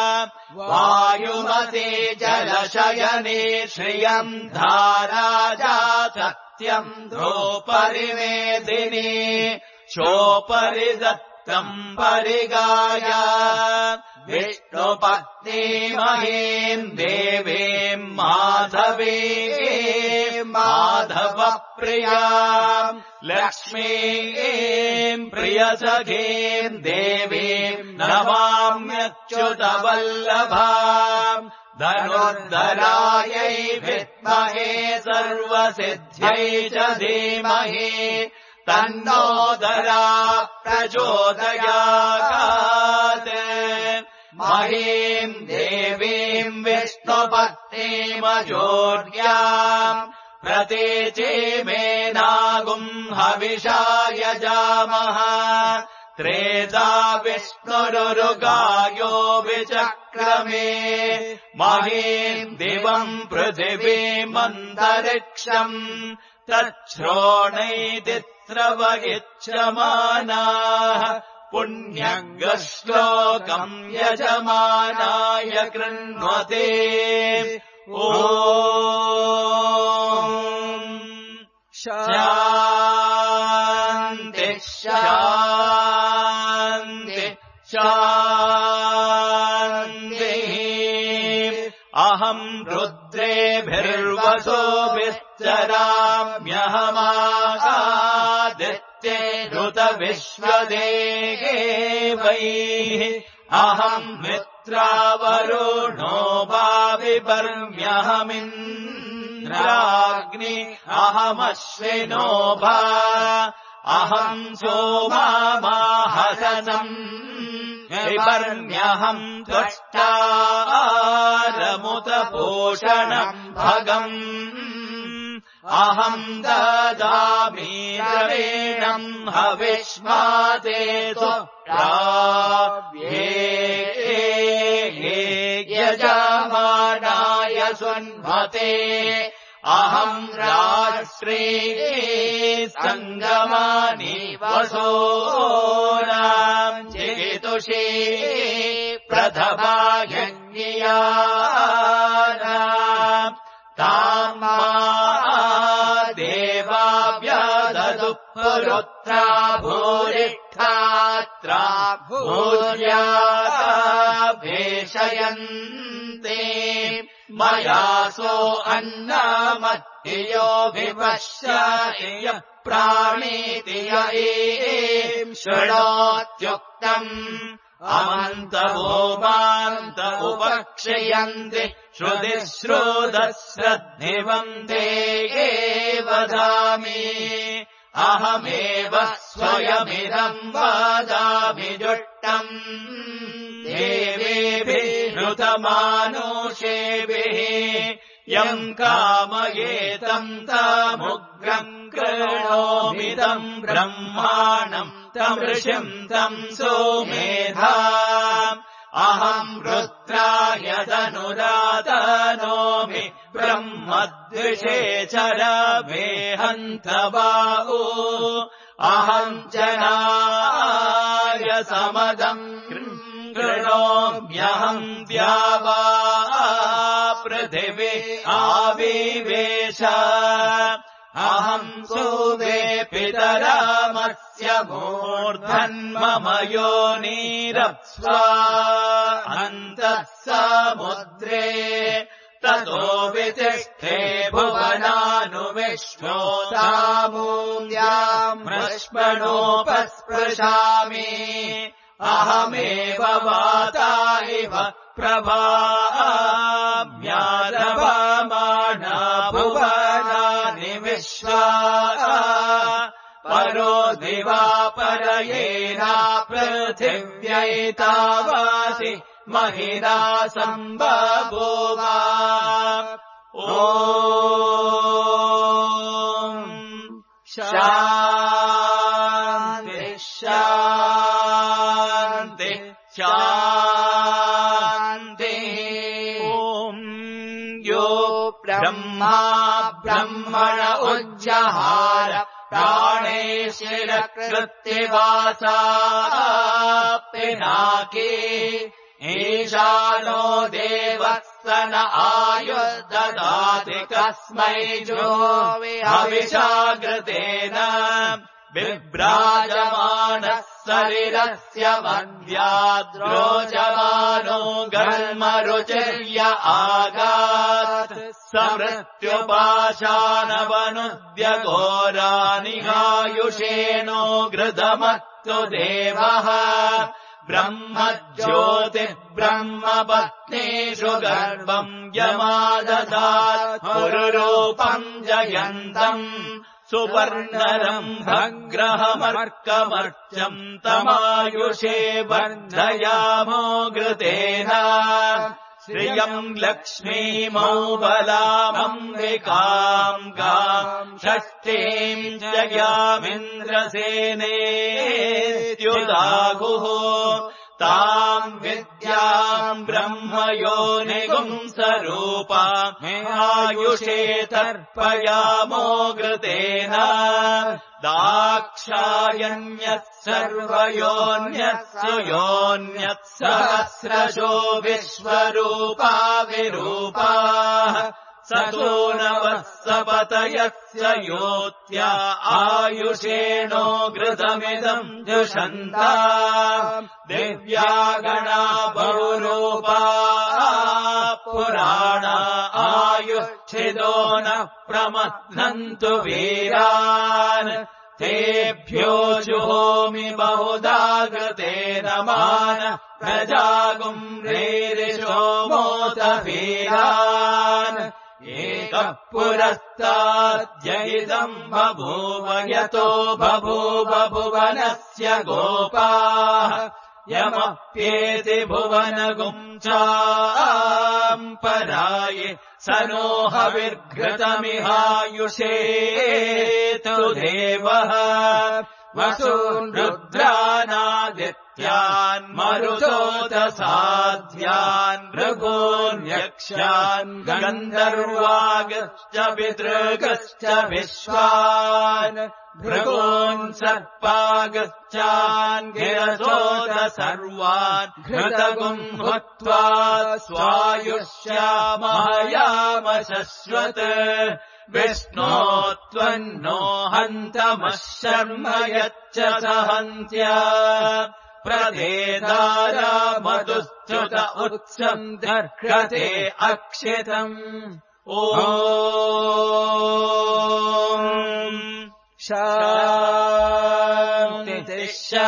वायुमती जलशयनी श्रियम् धाराजा सत्यम् द्रौपरिमेदिनी चोपरि दत्तम् परिगाया विष्णुपत्नी महीम् देवीम् माधवीम् माधवप्रियाम् लक्ष्मीम् प्रियसखीम् देवीम् नमाम्यच्युतवल्लभाम् धनुर्धरायै विद्महे सर्वसिद्ध्यै च धीमहि तन्नो धरा प्रचोदयात् महीम् देवीम् विष्णुपत्नीमजोर्याम् प्रतीचीमेनागुम् हविषा यजामः त्रेधा विष्णुरुगायो विचक्रमे महीम् दिवम् पृथिवीमन्तरिक्षम् तच्छ्रोणैति स्रवयिच्छमानाः पुण्यङ्गश्लोकम् यजमानाय कृण्वते ॐ शान्ति शान्ति शान्तिः अहम् रुद्रेभिर्वसोभिश्चराम्यहमादित्ये ऋतविश्वदेवैः अहम् मित्रावरुणो वाविपर्म्यहमिन्द्राग्नि अहमश्विनो भा अहम् सोमामाहसनम् विपर्म्यहम् त्वष्टारमुतपोषणम् भगम् अहम् ददामि रवीणम् हविष्माते त्वप्राव्ये यजमानाय सुन्वते अहम् राष्ट्रे सङ्गमानि वसोनाम् जिगीतुषे प्रथमायज्ञियानाम् ताम् मा देवाभ्यददु पुरुत्रा भूरिष्ठात्रा भूर्याभेषयन्ते मयासो अन्नमत्तियो विपश्य प्राणीति य एम् शृणोत्युक्तम् अमन्तभूमान्त उपक्षयन्ति श्रुतिश्रुतश्रद्धिवम् ते वदामि अहमेव स्वयमिदम् वदामि जुष्टम् देवेभिः ऋतमानुषेभिः यम् कामयेतम् तमुग्रम् कृणोमिदम् ब्रह्माणम् तमृषिम् तम् सोमेधा अहम् रुद्राय तनुरातनोमि ब्रह्मद्विषे चरवे हन्तबाहु अहम् जनाय समदम् कृणोम्यहम् द्यावा पृथिवी आविवेश अहम् सोमे पितरामस्य मूर्धन्मम योनिरप्स्वा अन्तः समुद्रे ततो वितिष्ठे भुवनानुविश्वोतामूल्यामृष्मणोपस्पृशामि अहमेव वाता इव प्रभाम्यारभमाना भुवनानि विश्वा परो दिवापरयेना पृथिव्यैतावासि महिना सम्बभूवा ॐ शान्ति शान्ति शान्ति ॐ यो ब्रह्मा ब्रह्मण उज्जहार प्राणे शिरकृत्तिवासा पिनाकी ईशानो देवः स न आयुर्ददाति कस्मै जो हविषाग्रतेन विभ्राजमानः शरीरस्य मध्याद्रोजमानो गर्मरुचिर्य आगात् समृत्युपाशानवनुद्यघोरानिहायुषेणो घृतमत्तु देवः ब्रह्मज्योतिः ब्रह्मपत्नीषु गर्भम् यमाददात् पुरुरूपम् जयन्तम् सुवर्णरम्भग्रहमर्कमर्चम् तमायुषे वर्धयामो घृतेन श्रियम् लक्ष्मीमौबलामम्बिकाम् गाम् षष्ठीम् जयामिन्द्रसेनेत्युदाहुः ताम् विद्याम् ब्रह्मयोनिगुंसरूपा आयुषे तर्पयामो घृतेन दाक्षायण्यः सर्वयोन्यः सुयोन्यः सहस्रशो विश्वरूपा विरूपाः सतोनवः सपतयस्य योत्या आयुषेणो घृतमिदम् जुषन्ता दिव्या गणा बहुरूपा पुराणा आयुच्छिदो न प्रमथ्नन्तु वीरान् तेभ्यो जुहोमि बहुधा घृतेन मान प्रजागुम् रेरिषोमोत वीरान् एकः पुरस्ताद्यैदम् बभूव यतो बभूव भुवनस्य गोपाः यमप्येति भुवनगुंचाम् पराये स नो हविर्घृतमिहायुषेतु देवः वसून् रुद्रानादित्यान् मरुतोदसाध्यान् भृगोन्यक्ष्यान् गन्धर्वागश्च पितृगश्च विश्वान् भृगोन् सर्पागश्चान् गिरसोद सर्वान् घृतगुम् भूत्वा स्वायुष्यामयामशश्वत् विष्णो त्वन्नो हन्तमः शर्म यच्च सहन्त्या प्रदेदारा मधुश्च्युत उत्सम् दर्घते अक्षितम् ॐ शान्ति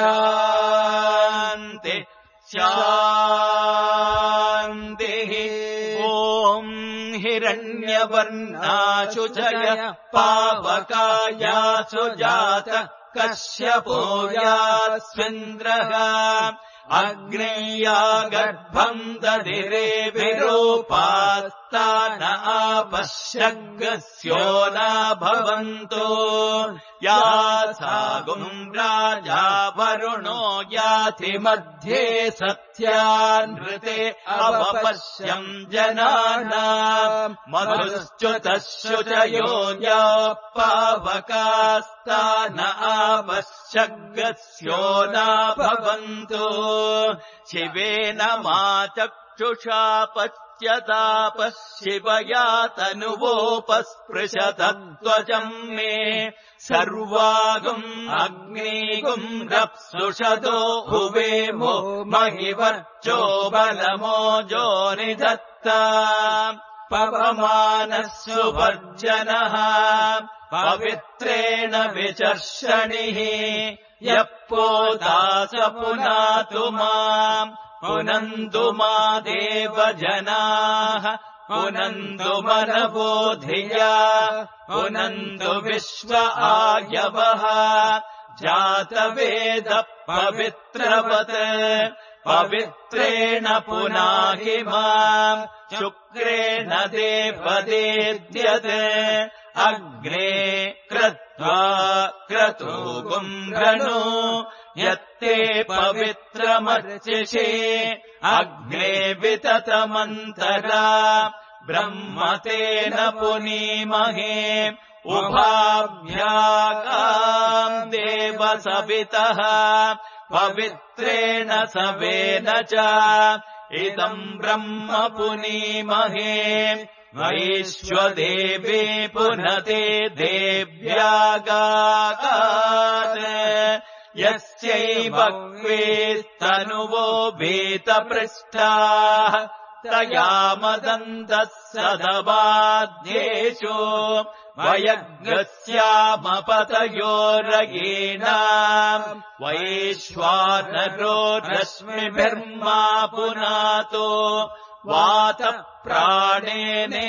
शान्ति शान्तिः ॐ हिरण्यवर्णाशु जय पावकायासु जातः कश्यपो यास्विन्द्रः अग्नेया गर्भम् दधिरे विरूपास्तान आपश्यग्स्यो न भवन्तो या सागुम् राजा वरुणो याति मध्ये सत्यानृते अवपश्यम् जनानाम् मधुश्च्युतः शुचयो या पावकास्तान आपश्यग्स्यो न भवन्तो शिवेन माचक्षुषा पश्यतापः शिवया तनुवोपस्पृशतत्त्वजम् मे सर्वागुम् अग्निगुम् रप्सुषतो हुवेमो महिवर्चो बलमोजो निधत्ता पवमानः सुवर्जनः पवित्रेण विचर्षणिः यः पोदास पुनातु माम् पुनन्तु मा देवजनाः पुनन्तु मनवो धिया पुनन्तु विश्व आयवः जातवेदः पवित्रवत् पवित्रेण पुनाहि माम् शुक्रेण देवदेद्यत् अग्ने कृत्वा क्रतुगुम् गणो यत्ते पवित्रमर्चिषे अग्ने विततमन्तरा ब्रह्मतेन पुनीमहे उभाभ्यागाम् देव सवितः पवित्रेण सवेन च इदम् ब्रह्म पुनीमहे वैश्वदेवे पुनते देव्यागात् यस्यैव क्वेस्तनुवो वेतपृष्ठाः तया मदन्तः सदबाध्येषु वयग्रस्यामपतयोरयेण वैश्वानरो रश्मिभिर्मा पुनातो वातप्राणेने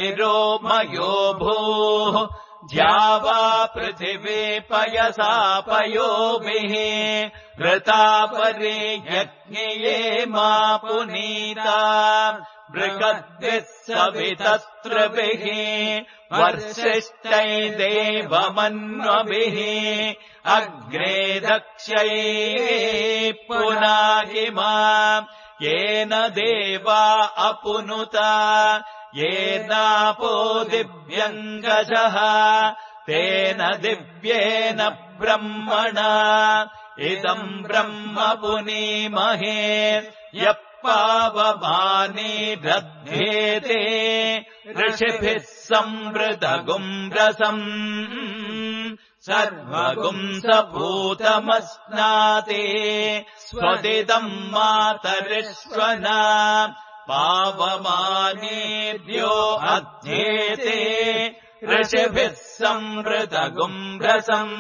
शिरोमयो द्यावा पृथिवी पयसा पयोभिः ऋतापरे यज्ञये मा पुनीता बृहद्भिः सवितस्त्रभिः वर्षिष्ठै देवमन्वभिः अग्रे दक्षैः पुनागिमा येन देवा अपुनुता येनापो दिव्यङ्गजः तेन दिव्येन ब्रह्मणा इदम् ब्रह्म पुनीमहे यः पावमाने रध्येते ऋषिभिः संवृतगुम् रसम् सर्वगुम् सपूतमस्नाते स्वदिदम् मातरिष्वना पावमानेभ्यो अध्येते ऋषिभिः संवृतगुम् रसम्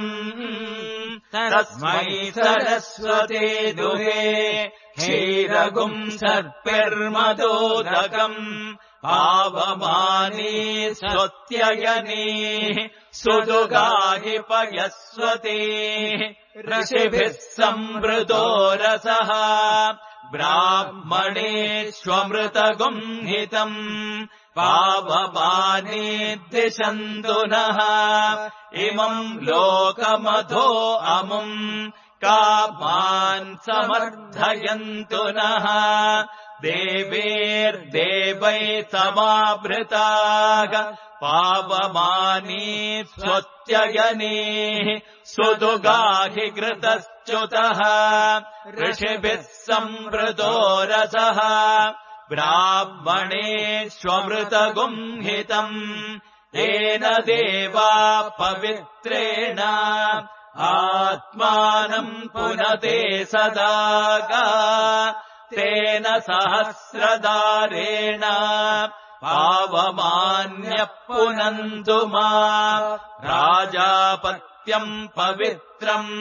तस्मै सरस्वते दुहे क्षीरगुम् सर्पिर्मदोदकम् पावमाने स्वत्ययने सुदुगाहि पयस्वते ऋषिभिः संवृतो रसः ब्राह्मणेष्वमृतगुम् हितम् पावमाने दिशन्तु नः इमम् लोकमधो अमुम् कामान् समर्थयन्तु नः देवैर्देवैः समावृताः पावमाने स्वत्ययने सुदुगाहि घृतश्च्युतः ऋषिभिः संवृतो रसः ब्राह्मणेष्वमृतगुम् हितम् येन देवा पवित्रेण आत्मानम् पुनते सदागा तेन सहस्रदारेण पावमान्यः पुनन्तु मा राजापत्यम् पवित्रम्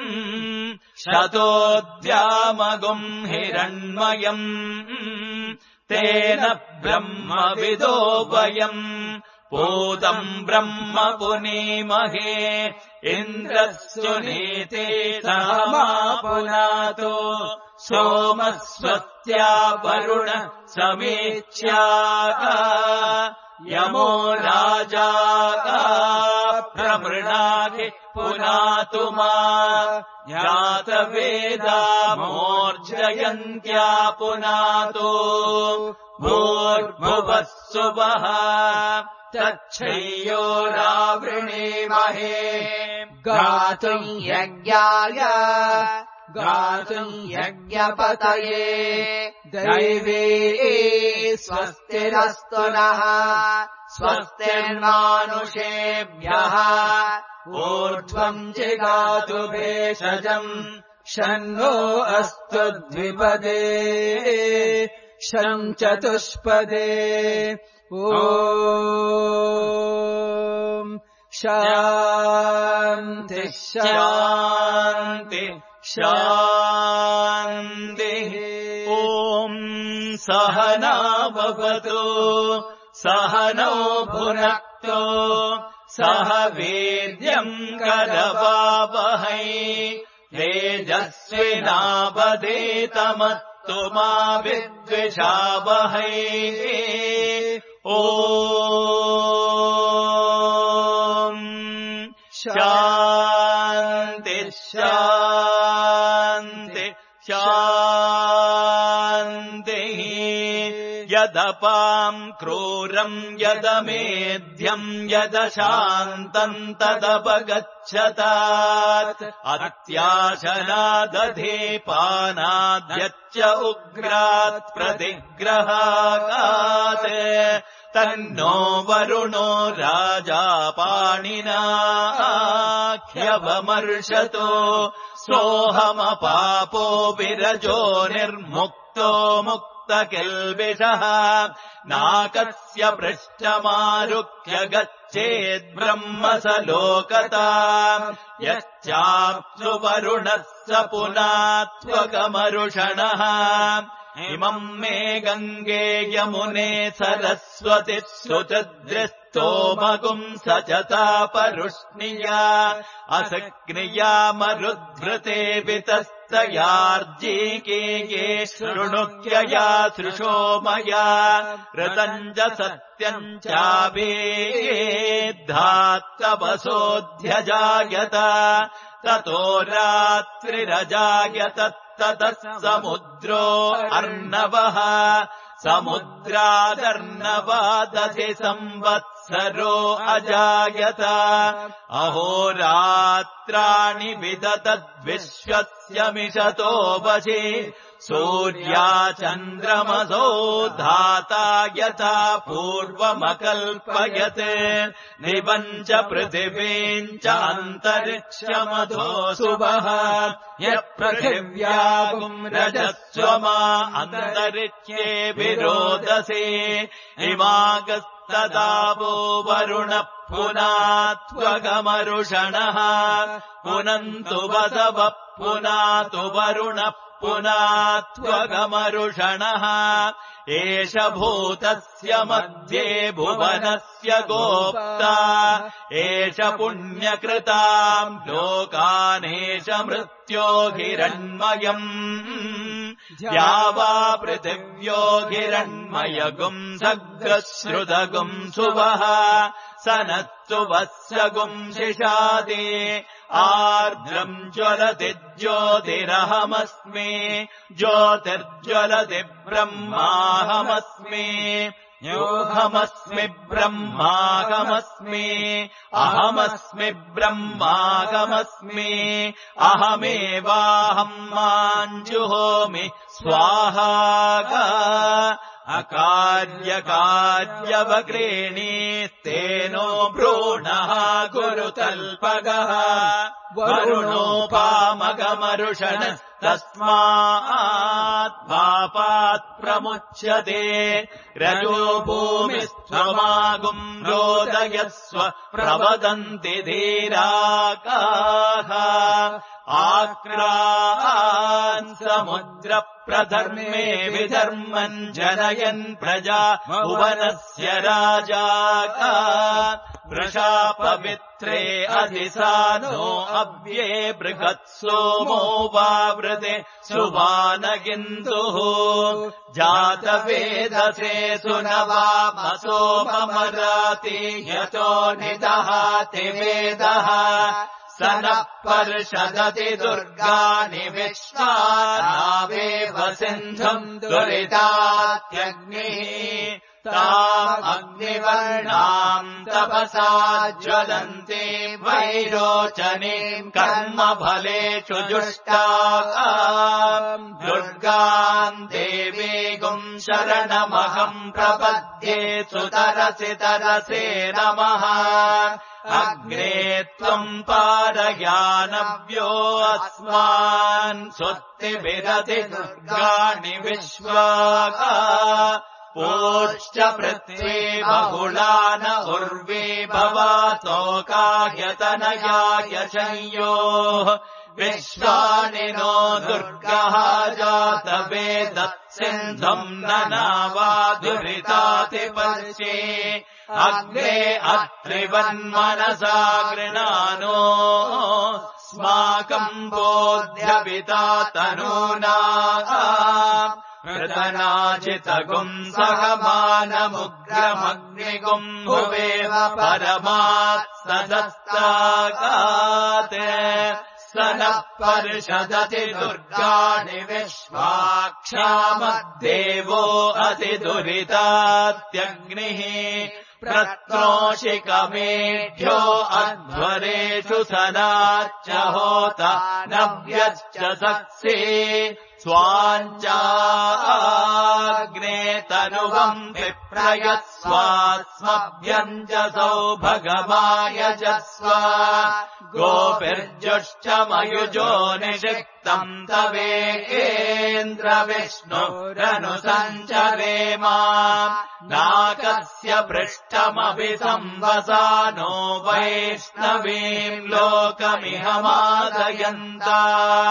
शतोद्यामगुम् हिरण्मयम् तेन ब्रह्मविदो वयम् पूतम् ब्रह्म पुनीमहे इन्द्रः सुनीते समा पुनातो सोमस्वत्या वरुण समीच्यागा यमो राजागा प्रमृणाति पुनातु मा ज्ञातवेदा मोर्जयन्त्या पुनातो भूर्भुवः सुवः तच्छय्यो रावृणीमहे गातुम् यज्ञाय गातुम् यज्ञपतये दैवे स्वस्तिरस्तु नः स्वस्तिर्मानुषेभ्यः ऊर्ध्वम् जिगातु भेषजम् शन्नो अस्तु द्विपदे शम् चतुष्पदे ॐ शान्ति शान्ति शान्तिः ॐ सहना भवतु सहनौ भुनक्तु सह वीर्यम् करवावहै तेजस्विनावधीतमस्तु मा विद्विषावहै ॐ शान्ति शान्ति शान्तिः यदपाम् क्रूरम् यदमेध्यम् यदशान्तम् तदपगच्छतात् अत्याशनादधेपानाद्यच्च उग्रात् प्रतिग्रहात् तन्नो वरुणो राजा पाणिना ह्यवमर्शतो सोऽहमपापो विरजो निर्मुक्तो मुक्तकिल्बिषः नाकस्य पृष्ठमारुह्य गच्छेद्ब्रह्मसलोकता यश्चाप्सु वरुणः स पुनात्वकमरुषणः इमम् मे गङ्गे यमुने सरस्वति सुचद्रिस्तोमगुम् सचता परुष्णिया असक्रिया मरुद्भृते वितस्तयार्जीके ये शृणुक्यया सृशो मया ऋतम् च सत्यम् चावेद्धात्तपसोऽध्यजायत ततो रात्रिरजायत ततः समुद्रो अर्णवः समुद्रादर्णवादधि संवत्सरो अजायत अहोरात्राणि विदतद्विश्वस्य मिषतो वशि सूर्या चन्द्रमसो धाता यथा पूर्वमकल्पयत् दिवम् च पृथिवीम् च अन्तरिक्षमधो सुवः यः पृथिव्यागुम् रजस्वमा अन्तरिक्षे विरोदसे इमागस्तदावो वरुणः पुनात्वगमरुषणः पुनन्तु वसवः पुनातु वरुणः पुनात्वगमरुषणः एष भूतस्य मध्ये भुवनस्य गोप्ता एष पुण्यकृताम् लोकानेष मृत्यो हिरण्मयम् द्यावा पृथिव्यो हिरण्मयगुम् सग्रश्रुतगुम् सुवः सनत्सु वत्सगुम् शिशादे आर्द्रम् ज्वलति ज्योतिरहमस्मि ज्योतिर्ज्वलति ब्रह्माहमस्मि योऽहमस्मि ब्रह्माहमस्मि अहमस्मि ब्रह्माहमस्मि अहमेवाहम् माञ्जुहोमि स्वाहा अकार्यकार्यवक्रेणीस्तेनो भ्रूणः गुरुतल्पगः वरुणोपामगमरुषणस्तस्मात् पापात् प्रमुच्यते रजो भूमिस्त्वमागुम् रोदयस्व प्रवदन्ति धीराकाः आक्रान् समुद्र प्रधर्मे विधर्मम् जनयन् प्रजा भुवनस्य राजा वृषा पवित्रे अधिसानो अव्ये बृहत्सोमो वावृते सुवानगिन्दुः जातवेदसे सुनवामसोममराति यतो निदहाति वेदः स नः पर्षदति दुर्गाणि विश्वानावेव सिन्धुम् दुरितात्यग्निः ताम् अग्निवर्णाम् तपसा ज्वलन्ति वैरोचनीम् कर्मफलेषु जुष्टाम् दुर्गाम् देवीगुम् शरणमहम् प्रपद्ये सुतरसि तरसे नमः अग्ने त्वम् पारयानव्यो अस्मान् स्वस्तिभिरति दुर्गाणि विश्वाका पोश्च पृथ्वी बहुलान उर्वी भवातोकाह्यतनयाय शंयोः विश्वानि नो दुर्गः जातवेदत्सिन्धुम् ननावादुरितातिपर्षे अग्ने अत्रिवन्मनसा गृणानो स्माकम् बोध्यपिता तनूना प्रतनाचितगुम् सहमानमुग्रमग्निगुम् भुवेव परमात् सदस्ताकात् स नः परिषदति दुर्गाणि विश्वाक्षामद्देवो अतिदुरितात्यग्निः प्रत्नोषिकमेढ्यो अध्वरेषु सदाच्च होता नव्यश्च सत्सि स्वाञ्चाग्ने तनुवम् विप्रयस्वास्मभ्यञ्जसौ भगमायजस्व गोपिर्जुश्च मयुजो निषिक्तम् तवेन्द्रविष्णुरनुसञ्चरेमा नाकस्य पृष्ठमपि संवसानो वैष्णवीम् लोकमिह मादयन्ता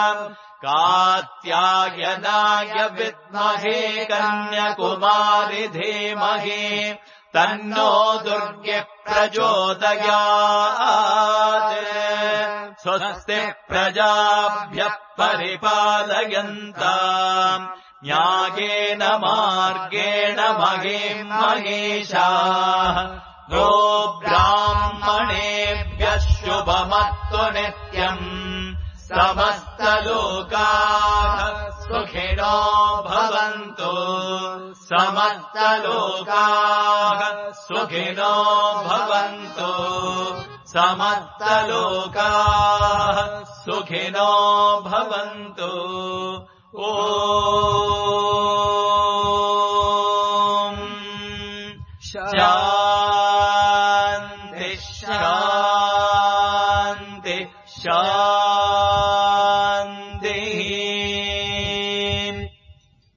कात्यायनाय विद्महे कन्याकुमारि धीमहि तन्नो दुर्गे प्रचोदयात् स्वस्ति प्रजाभ्यः परिपालयन्ताम् न्यायेन मार्गेण महीम् महीषाः गो ब्राह्मणेभ्यः शुभमस्तु नित्यम् समस्तलोकाः सुखिनो भवन्तु समस्तलोकाः सुखिनो भवन्तु समस्तलोकाः सुखिनो भवन्तु ॐ शान्ति शान्ति शान्ति